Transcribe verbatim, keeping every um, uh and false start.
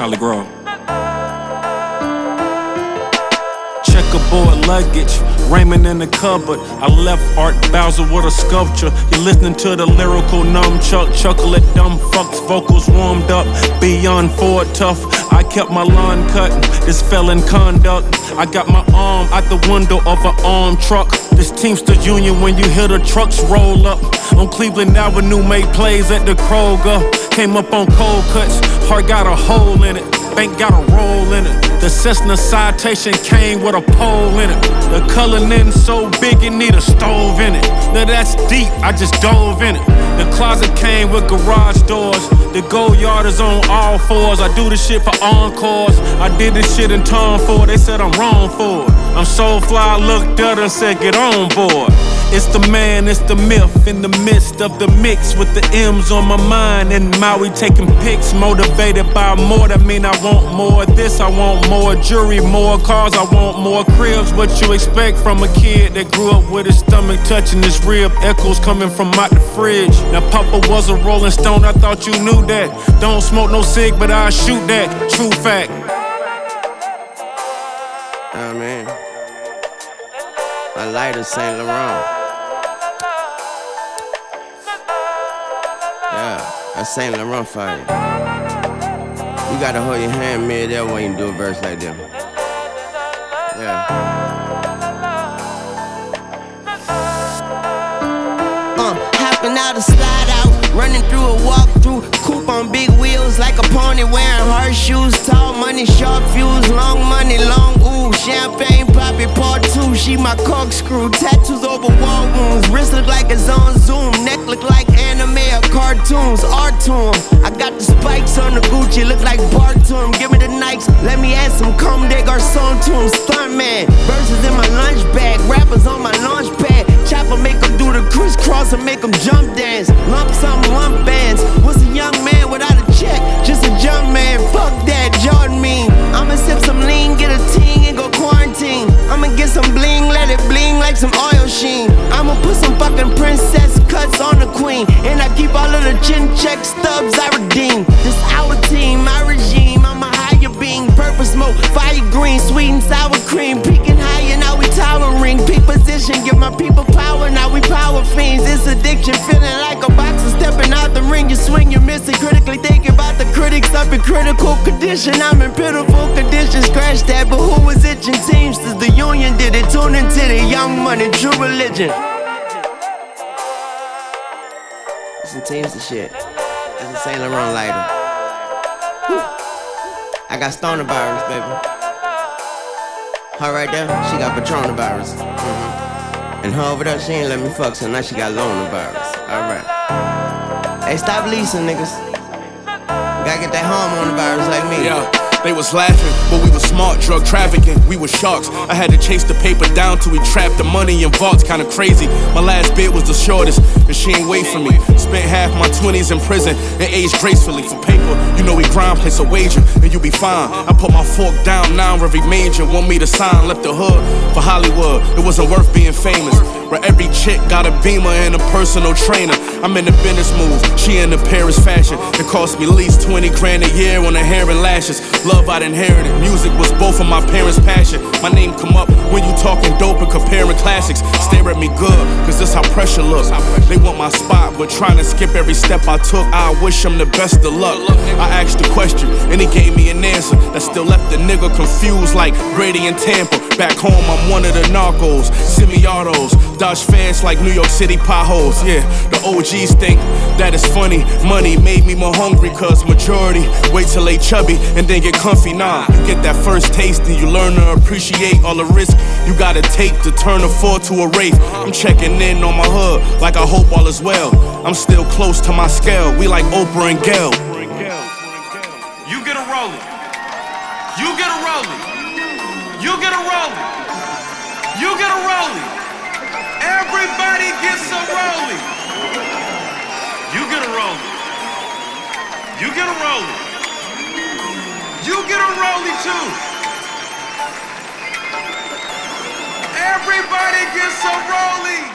Holly Grove. Checkerboard luggage, Raymond in the cupboard. I left Art Bowser with a sculpture. You're listening to the lyrical nunchuck. Chuckle at dumb fucks, vocals warmed up. Beyond Ford tough. I kept my lawn cut. This fell in conduct. I got my arm out the window of an armed truck. This Teamsters Union when you hear the trucks roll up. On Cleveland Avenue, made plays at the Kroger. Came up on cold cuts. Heart got a hole in it. Bank got a roll in it. The Cessna Citation came with a pole in it. The Cullinan so big it need a stove in it. Now that's deep, I just dove in it. The closet came with garage doors. The Go-Yard is on all fours. I do this shit for encores. I did this shit in Tom Ford. They said I'm wrong for it. I'm so fly, I looked at her and said get on board. It's the man, it's the myth, in the midst of the mix with the M's on my mind. And Maui taking pics, motivated by more. That mean I want more of this, I want more jewelry, more cars, I want more cribs. What you expect from a kid that grew up with his stomach touching his rib, echoes coming from out the fridge. Now Papa was a Rolling Stone, I thought you knew that. Don't smoke no cig, but I shoot that, true fact. Oh man, my lighter Saint Laurent. Yeah, that's Saint Laurent for you. You gotta hold your hand mid there when you do a verse like that. Yeah. Uh, hopping out a slide out, running through a walk-through, coupe on big wheels like a pony wearing horseshoes. Tall money, sharp fuse, long money, long ooh. Champagne poppy part two, she my corkscrew. Tattoos over wall wounds, wrist look like it's on Zoom, neck look like anime or cartoons. Art to 'em. I got the spikes on the Gucci, look like Bart to 'em. Give me the Nikes, let me add some Comme des Garçons to 'em. Stuntman, verses in my lunch bag, rappers on my launch pad. Chopper make 'em do the crisscross and make 'em jump dance. Lump sum, lump bands. What's a young man without a check? Just a jump man. Fuck that, Jordan mean. I'ma sip some lean, get a ting and go quarantine. I'ma get some bling, let it bling like some oil sheen. I'ma put some fucking princess cuts on the queen. And I keep all of the chin check stubs I redeem. This our team, my regime, I'm a higher being. Purple smoke, fire green, sweet and sour cream. Peaking higher, now we towering. Peak position, give my people power, now we power fiends. It's addiction, feeling like a boxer stepping out the ring. You swing, you miss it, critically thinking about the critics up in critical condition. I'm in pitiful conditions, crash that, but who was itching? Teamsters, the union did it. Tune into the Young Money, true religion. Some Teamster shit. That's a Saint Laurent lighter. Whew. I got stoner virus, baby. Her right there, she got Patron virus. Mm-hmm. And her over there, she ain't let me fuck, so now she got loner virus. Alright. Hey, stop leasing, niggas. Gotta get that hormone virus like me. Yeah. They was laughing, but we was smart, drug trafficking, we was sharks. I had to chase the paper down till we trapped the money in vaults, kinda crazy. My last bid was the shortest, and she ain't wait for me. Spent half my twenties in prison and aged gracefully. For paper, you know we grind, place a wager, and you be fine. I put my fork down, now every major want me to sign. Left the hood for Hollywood, it wasn't worth being famous. Where every chick got a Beamer and a personal trainer. I'm in the business move, she in the Paris fashion. It cost me at least twenty grand a year on her hair and lashes. Love I'd inherited, music was both of my parents' passion. My name come up when you talking dope and comparing classics. Stare at me good, cause this how pressure looks. They want my spot, but trying to skip every step I took. I wish them the best of luck. I asked the question, and he gave me an answer that still left the nigga confused like Brady and Tampa. Back home, I'm one of the narcos, semi-autos, dodge fast like New York City potholes. Yeah, the O Gs think that it's funny. Money made me more hungry, cause majority wait till they chubby and then get comfy. Nah, you get that first taste and you learn to appreciate all the risk you gotta take to turn a four to a wraith. I'm checking in on my hood like I hope all is well. I'm still close to my scale, we like Oprah and Gail. You get a rolling. You get a rolling. You get a rolling. You get a rolling. Everybody gets a rolling. You get a rolling. You get a rolling. You get a rolling too. Everybody gets a rolling.